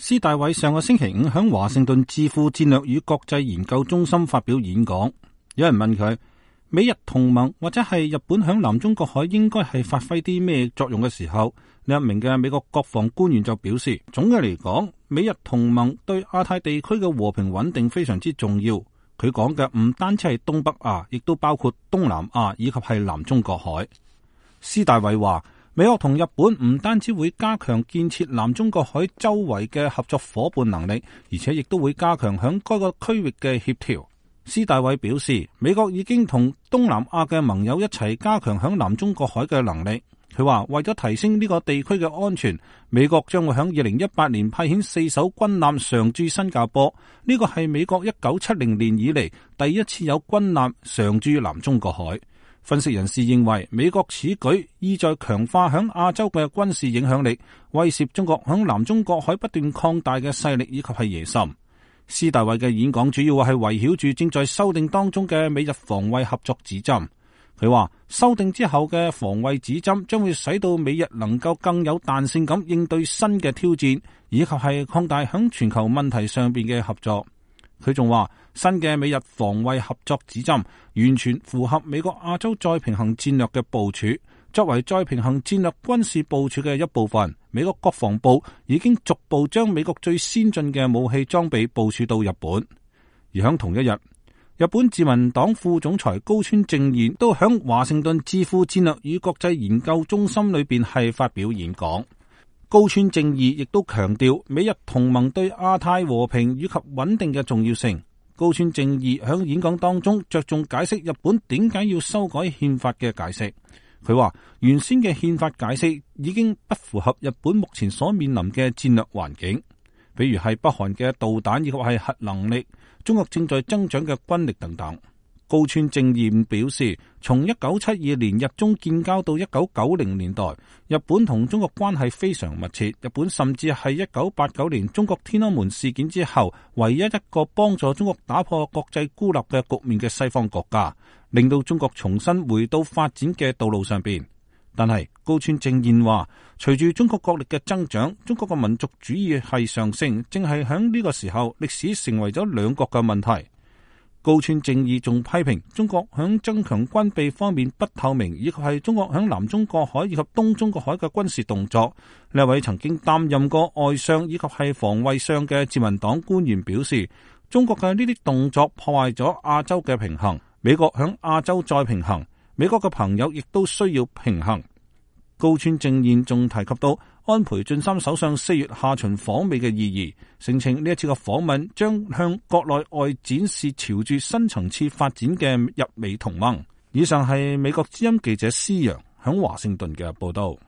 施大偉上個星期五響華盛頓智庫戰略與國際研究中心發表演講，有人問佢美日同盟或者係日本響南中國海應該係發揮啲咩作用嘅時候，另一名嘅美國國防官員就表示，總嘅嚟講，美日同盟對亞太地區嘅和平穩定非常之重要。佢講嘅唔單止係東北亞，亦都包括東南亞以及係南中國海。施大偉話，美國同日本唔單止會加強建設南中國海周圍嘅合作伙伴能力，而且亦都會加強響該個區域嘅協調。施大偉表示，美國已經同東南亞嘅盟友一齊加強響南中國海嘅能力。佢話為咗提升呢個地區嘅安全，美國將會響2018年派遣4艘軍艦常駐新加坡。呢個係美國1970年以嚟第一次有軍艦常駐南中國海。分析人士認為，美國此舉意在強化響亞洲嘅軍事影響力，威懾中國響南中國海不斷擴大嘅勢力以及係野心。施大偉嘅演講主要係圍繞住正在修訂當中嘅美日防衛合作指針。佢話修訂之後嘅防衛指針將會使到美日能夠更有彈性咁應對新嘅挑戰，以及係擴大響全球問題上邊嘅合作。佢仲話新嘅美日防衛合作指針完全符合美國亞洲再平衡戰略嘅部署。作為再平衡戰略軍事部署嘅一部分，美國國防部已經逐步將美國最先進嘅武器裝備部署到日本。而響同一日，日本自民黨副總裁高村正彥都響華盛頓智庫戰略與國際研究中心裏邊係發表演講。高村正彥亦都強調美日同盟對亞太和平以及穩定嘅重要性。高村正彥響演講當中着重解釋日本點解要修改憲法嘅解釋。佢話原先嘅憲法解釋已經不符合日本目前所面臨嘅戰略環境，比如係北韓嘅導彈以及係核能力，中國正在增長嘅軍力等等。高村正彥表示，從1972年日中建交到1990年代，日本同中國關係非常密切。日本甚至係1989年中國天安門事件之後，唯一一個幫助中國打破國際孤立嘅局面嘅西方國家，令到中國重新回到發展嘅道路上邊。但係高村正彥話，隨住中國國力嘅增長，中國嘅民族主義係上升，正係響呢個時候，歷史成為咗兩國嘅問題。高村正彥仲批評中國響增強軍備方面不透明，以及係中國響南中國海以及東中國海嘅軍事動作。呢位曾經擔任過外相以及係防衛相嘅自民黨官員表示，中國嘅呢啲動作破壞咗亞洲嘅平衡，美國響亞洲再平衡，美國嘅朋友亦都需要平衡。高村正彥仲提及到安倍晉三首相4月下旬訪美嘅意義，聲稱呢一次嘅訪問將向國內外展示朝住新層次發展嘅日美同盟。以上係美國之音記者施洋響華盛頓嘅報道。